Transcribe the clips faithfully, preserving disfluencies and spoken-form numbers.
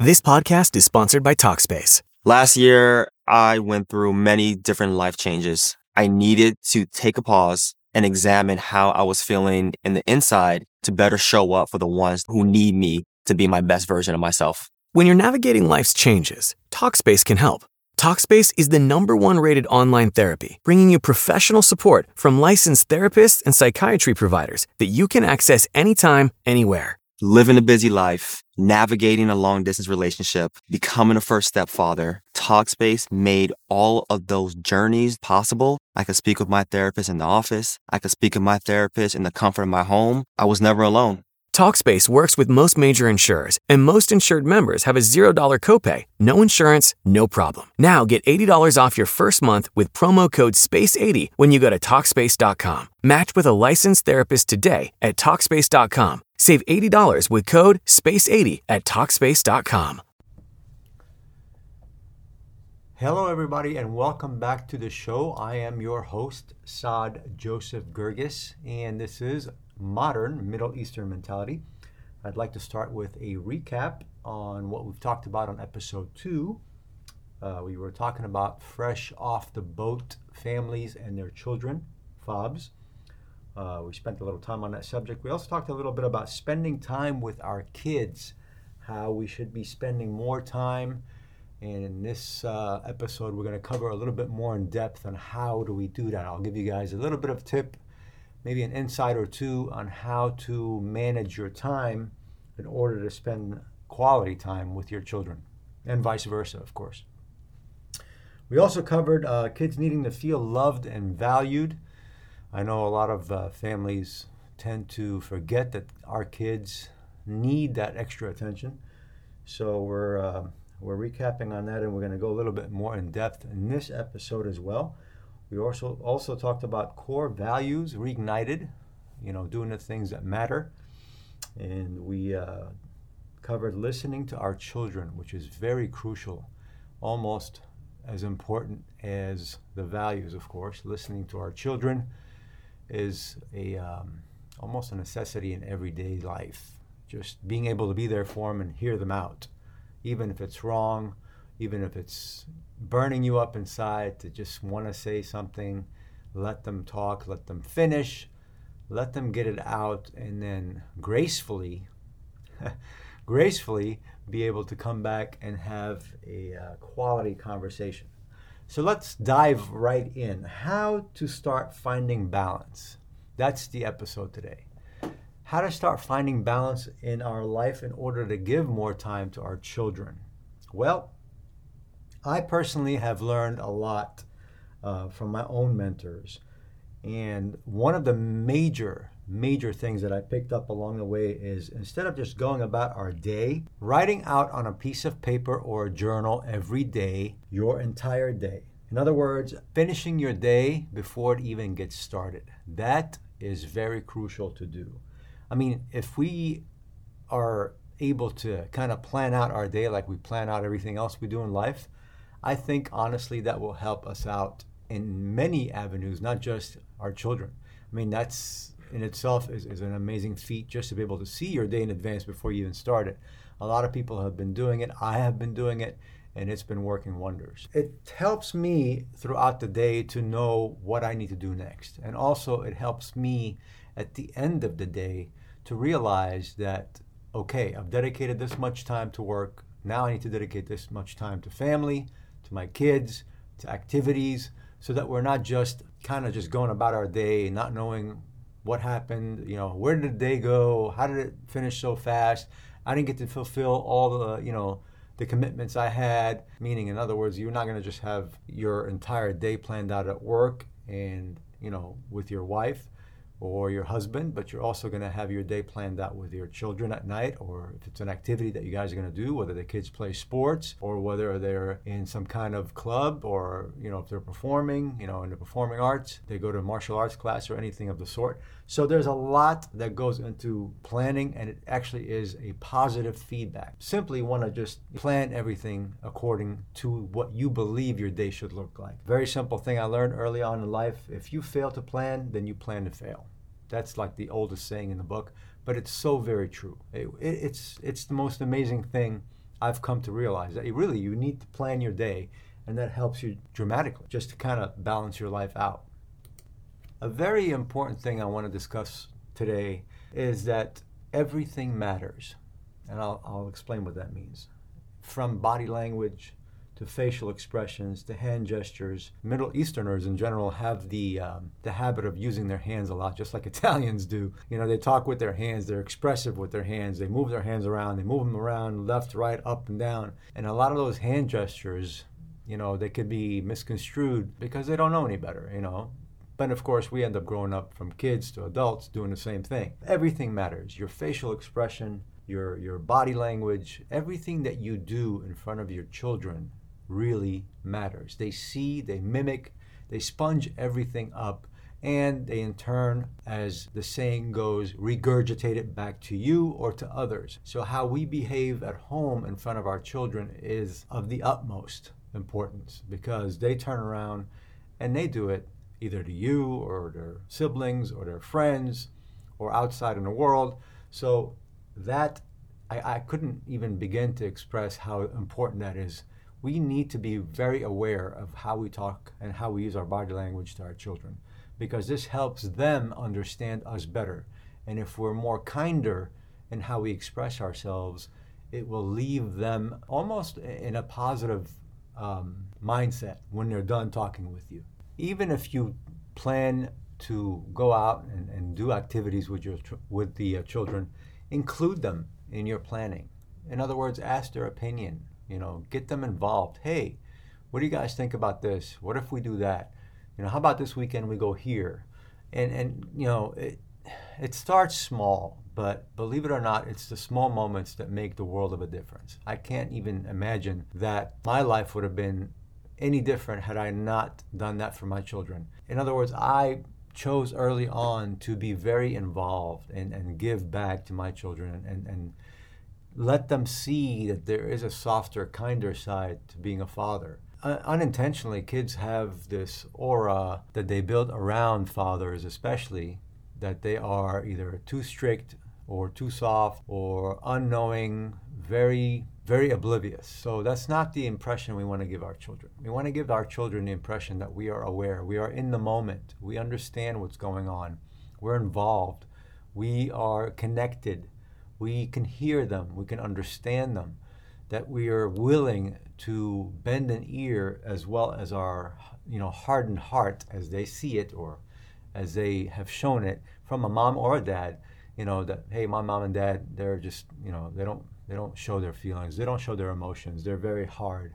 This podcast is sponsored by Talkspace. Last year, I went through many different life changes. I needed to take a pause and examine how I was feeling in the inside to better show up for the ones who need me to be my best version of myself. When you're navigating life's changes, Talkspace can help. Talkspace is the number one rated online therapy, bringing you professional support from licensed therapists and psychiatry providers that you can access anytime, anywhere. Living a busy life, navigating a long-distance relationship, becoming a first-step father, Talkspace made all of those journeys possible. I could speak with my therapist in the office. I could speak with my therapist in the comfort of my home. I was never alone. Talkspace works with most major insurers, and most insured members have a zero dollars copay. No insurance, no problem. Now get eighty dollars off your first month with promo code space eighty when you go to Talkspace dot com. Match with a licensed therapist today at Talkspace dot com. Save eighty dollars with code space eighty at Talkspace dot com. Hello, everybody, and welcome back to the show. I am your host, Saad Joseph Gergis, and this is Modern Middle Eastern Mentality. I'd like to start with a recap on what we've talked about on episode two. Uh, we were talking about fresh off the boat families and their children, F O Bs. Uh, we spent a little time on that subject. We also talked a little bit about spending time with our kids, how we should be spending more time. And in this uh, episode, we're going to cover a little bit more in depth on how do we do that. I'll give you guys a little bit of tip, maybe an insight or two on how to manage your time in order to spend quality time with your children, and vice versa, of course. We also covered uh, kids needing to feel loved and valued. I know a lot of uh, families tend to forget that our kids need that extra attention. So we're uh, we're recapping on that, and we're going to go a little bit more in depth in this episode as well. We also also talked about core values reignited, you know, doing the things that matter. And we uh, covered listening to our children, which is very crucial, almost as important as the values, of course. Listening to our children is a um, almost a necessity in everyday life. Just being able to be there for them and hear them out, even if it's wrong, even if it's burning you up inside to just want to say something. Let them talk, let them finish, let them get it out, and then gracefully, gracefully be able to come back and have a uh, quality conversation. So let's dive right in. How to start finding balance. That's the episode today. How to start finding balance in our life in order to give more time to our children. Well, I personally have learned a lot uh, from my own mentors. And one of the major, major things that I picked up along the way is, instead of just going about our day, writing out on a piece of paper or a journal every day, your entire day. In other words, finishing your day before it even gets started. That is very crucial to do. I mean, if we are able to kind of plan out our day like we plan out everything else we do in life, I think, honestly, that will help us out in many avenues, not just our children. I mean, that's in itself is, is an amazing feat, just to be able to see your day in advance before you even start it. A lot of people have been doing it. I have been doing it, and it's been working wonders. It helps me throughout the day to know what I need to do next. And also, it helps me at the end of the day to realize that, okay, I've dedicated this much time to work. Now I need to dedicate this much time to family, to my kids, to activities, so that we're not just kind of just going about our day, not knowing what happened, you know, where did the day go? How did it finish so fast? I didn't get to fulfill all the, you know, the commitments I had. Meaning, in other words, you're not going to just have your entire day planned out at work and, you know, with your wife or your husband, but you're also going to have your day planned out with your children at night, or if it's an activity that you guys are going to do, whether the kids play sports or whether they're in some kind of club, or, you know, if they're performing, you know, in the performing arts, they go to a martial arts class or anything of the sort. So there's a lot that goes into planning, and it actually is a positive feedback. Simply want to just plan everything according to what you believe your day should look like. Very simple thing I learned early on in life: if you fail to plan, then you plan to fail. That's like the oldest saying in the book, but it's so very true. It, it, it's it's the most amazing thing I've come to realize that you really, you need to plan your day, and that helps you dramatically just to kind of balance your life out. A very important thing I want to discuss today is that everything matters, and I'll, I'll explain what that means. From body language to facial expressions to hand gestures. Middle Easterners in general have the um, the habit of using their hands a lot, just like Italians do. You know, they talk with their hands, they're expressive with their hands, they move their hands around, they move them around left, right, up, and down. And a lot of those hand gestures, you know, they could be misconstrued because they don't know any better, you know. But of course, we end up growing up from kids to adults doing the same thing. Everything matters. Your facial expression, your your body language, everything that you do in front of your children really matters. They see, they mimic, they sponge everything up, and they in turn, as the saying goes, regurgitate it back to you or to others. So how we behave at home in front of our children is of the utmost importance, because they turn around and they do it either to you or their siblings or their friends or outside in the world. So that, I, I couldn't even begin to express how important that is. We need to be very aware of how we talk and how we use our body language to our children, because this helps them understand us better. And if we're more kinder in how we express ourselves, it will leave them almost in a positive um, mindset when they're done talking with you. Even if you plan to go out and, and do activities with your with the uh, children, include them in your planning. In other words, ask their opinion. You know, get them involved. Hey, what do you guys think about this? What if we do that? You know, how about this weekend we go here? And, and you know, it, it starts small, but believe it or not, it's the small moments that make the world of a difference. I can't even imagine that my life would have been any different had I not done that for my children. In other words, I chose early on to be very involved and, and give back to my children and, and let them see that there is a softer, kinder side to being a father. Uh, unintentionally, kids have this aura that they build around fathers, especially, that they are either too strict or too soft or unknowing, very, very oblivious. So that's not the impression we want to give our children. We want to give our children the impression that we are aware, we are in the moment, we understand what's going on, we're involved, we are connected. We can hear them, we can understand them, that we are willing to bend an ear as well as our, you know, hardened heart as they see it or as they have shown it from a mom or a dad, you know, that, hey, my mom and dad, they're just, you know, they don't they don't show their feelings, they don't show their emotions, they're very hard,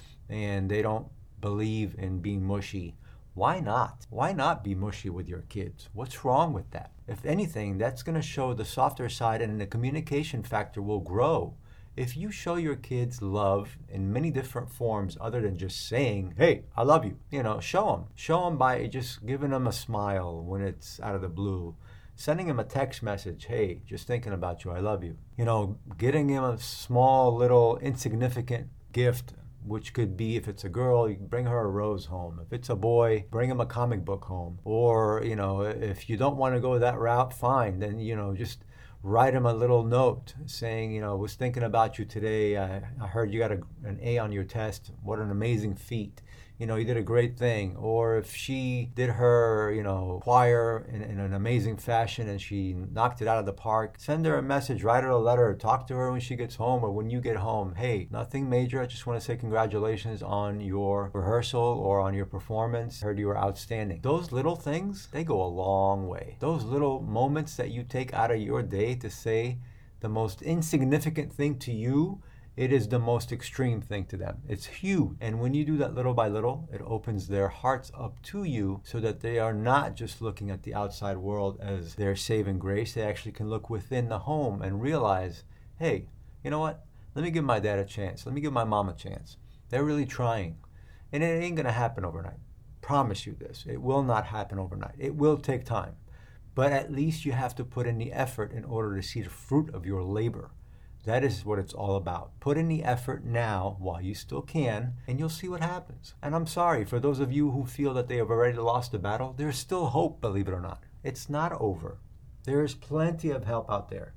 and they don't believe in being mushy. Why not? Why not be mushy with your kids? What's wrong with that? If anything, that's going to show the softer side, and the communication factor will grow. If you show your kids love in many different forms other than just saying, hey, I love you, you know, show them. Show them by just giving them a smile when it's out of the blue. Sending them a text message, hey, just thinking about you, I love you. You know, getting them a small, little, insignificant gift, which could be, if it's a girl, you can bring her a rose home. If it's a boy, bring him a comic book home. Or, you know, if you don't want to go that route, fine. Then, you know, just write him a little note saying, you know, was thinking about you today. I, I heard you got a, an A on your test. What an amazing feat. You know, you did a great thing. Or if she did her, you know, choir in, in an amazing fashion and she knocked it out of the park, send her a message, write her a letter, talk to her when she gets home or when you get home. Hey, nothing major. I just want to say congratulations on your rehearsal or on your performance. I heard you were outstanding. Those little things, they go a long way. Those little moments that you take out of your day to say the most insignificant thing to you, it is the most extreme thing to them. It's huge. And when you do that little by little, it opens their hearts up to you so that they are not just looking at the outside world as their saving grace. They actually can look within the home and realize, hey, you know what? Let me give my dad a chance. Let me give my mom a chance. They're really trying. And it ain't gonna happen overnight. Promise you this. It will not happen overnight. It will take time. But at least you have to put in the effort in order to see the fruit of your labor. That is what it's all about. Put in the effort now while you still can, and you'll see what happens. And I'm sorry, for those of you who feel that they have already lost the battle, there's still hope, believe it or not. It's not over. There is plenty of help out there.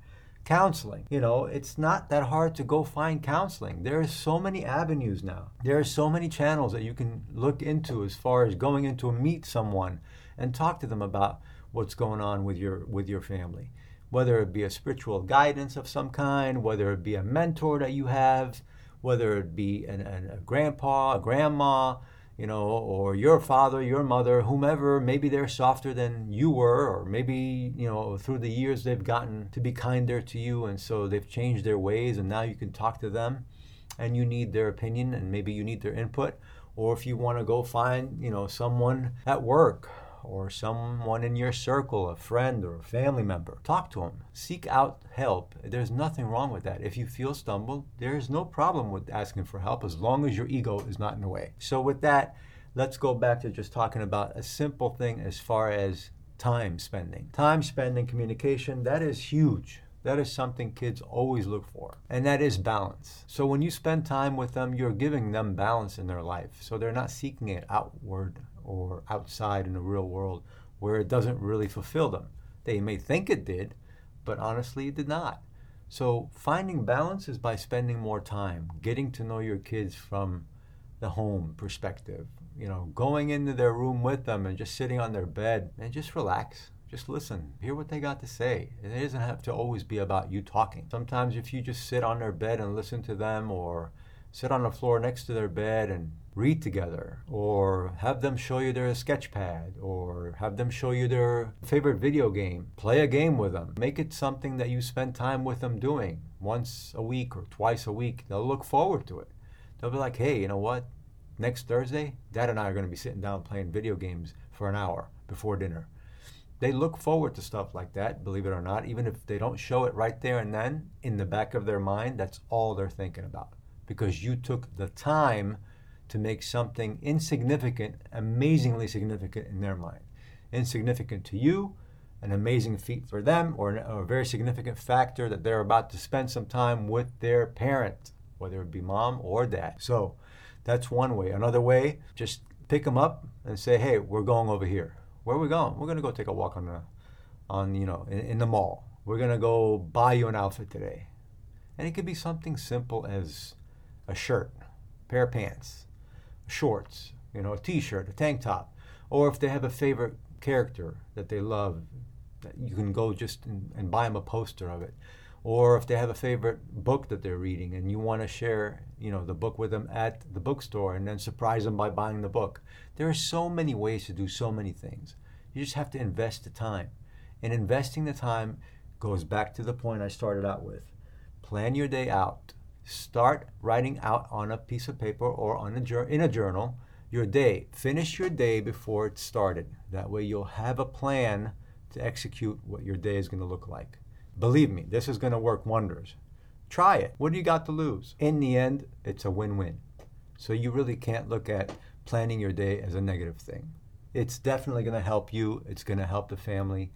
Counseling. You know, it's not that hard to go find counseling. There are so many avenues now. There are so many channels that you can look into as far as going into a meet someone and talk to them about what's going on with your with your family. Whether it be a spiritual guidance of some kind, whether it be a mentor that you have, whether it be an, an, a grandpa, a grandma, you know, or your father, your mother, whomever, maybe they're softer than you were, or maybe, you know, through the years they've gotten to be kinder to you, and so they've changed their ways, and now you can talk to them, and you need their opinion, and maybe you need their input. Or if you want to go find, you know, someone at work, or someone in your circle, a friend or a family member, talk to them. Seek out help. There's nothing wrong with that. If you feel stumbled, there's no problem with asking for help as long as your ego is not in the way. So with that, let's go back to just talking about a simple thing as far as time spending. Time spending, communication, that is huge. That is something kids always look for, and that is balance. So when you spend time with them, you're giving them balance in their life. So they're not seeking it outward or outside in the real world where it doesn't really fulfill them. They may think it did, but honestly it did not. So finding balance is by spending more time, getting to know your kids from the home perspective, you know, going into their room with them and just sitting on their bed and just relax. Just listen, hear what they got to say. It doesn't have to always be about you talking. Sometimes if you just sit on their bed and listen to them, or sit on the floor next to their bed and read together, or have them show you their sketch pad, or have them show you their favorite video game, play a game with them. Make it something that you spend time with them doing once a week or twice a week. They'll look forward to it. They'll be like, hey, you know what? Next Thursday, Dad and I are going to be sitting down playing video games for an hour before dinner. They look forward to stuff like that, believe it or not. Even if they don't show it right there and then, in the back of their mind, that's all they're thinking about. Because you took the time to make something insignificant, amazingly significant in their mind. Insignificant to you, an amazing feat for them, or, an, or a very significant factor that they're about to spend some time with their parent, whether it be mom or dad. So that's one way. Another way, just pick them up and say, hey, we're going over here. Where are we going? We're going to go take a walk on the, on you know, in, in the mall. We're going to go buy you an outfit today. And it could be something simple as a shirt, a pair of pants, shorts, you know, a t-shirt, a tank top. Or if they have a favorite character that they love, you can go just and, and buy them a poster of it. Or if they have a favorite book that they're reading and you want to share, you know, the book with them at the bookstore and then surprise them by buying the book. There are so many ways to do so many things. You just have to invest the time. And investing the time goes back to the point I started out with. Plan your day out. Start writing out on a piece of paper or on a in a journal your day. Finish your day before it started. That way you'll have a plan to execute what your day is going to look like. Believe me, this is going to work wonders. Try it. What do you got to lose? In the end, it's a win-win. So you really can't look at planning your day as a negative thing. It's definitely going to help you. It's going to help the family.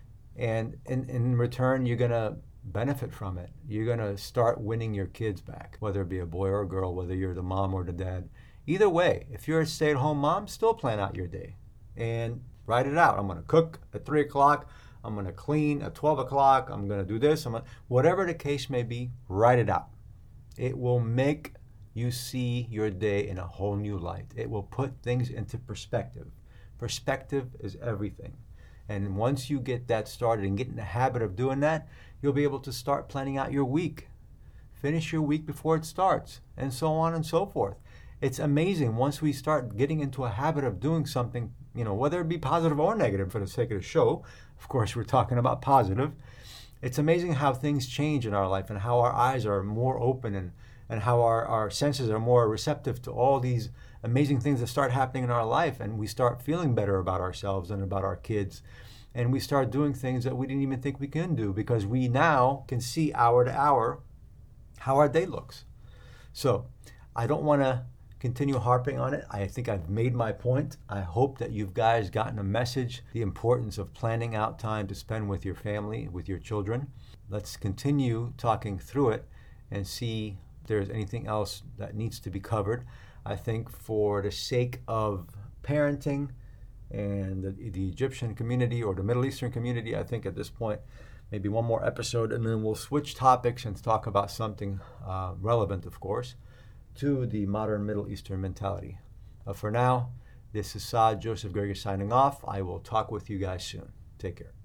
And in, in return, you're going to benefit from it. You're going to start winning your kids back, whether it be a boy or a girl, whether you're the mom or the dad. Either way, if you're a stay-at-home mom, still plan out your day and write it out. I'm going to cook at three o'clock. I'm going to clean at twelve o'clock. I'm going to do this. I'm gonna, whatever the case may be, write it out. It will make you see your day in a whole new light. It will put things into perspective. Perspective is everything. And once you get that started and get in the habit of doing that, you'll be able to start planning out your week. Finish your week before it starts, and so on and so forth. It's amazing once we start getting into a habit of doing something, you know, whether it be positive or negative for the sake of the show. Of course, we're talking about positive. It's amazing how things change in our life and how our eyes are more open and, and how our, our senses are more receptive to all these amazing things that start happening in our life, and we start feeling better about ourselves and about our kids. And we start doing things that we didn't even think we can do because we now can see hour to hour how our day looks. So I don't want to continue harping on it. I think I've made my point. I hope that you've guys gotten a message, the importance of planning out time to spend with your family, with your children. Let's continue talking through it and see if there's anything else that needs to be covered. I think for the sake of parenting and the, the Egyptian community or the Middle Eastern community, I think at this point maybe one more episode, and then we'll switch topics and talk about something uh, relevant, of course, to the modern Middle Eastern mentality. But for now, this is Saad Joseph Greger signing off. I will talk with you guys soon. Take care.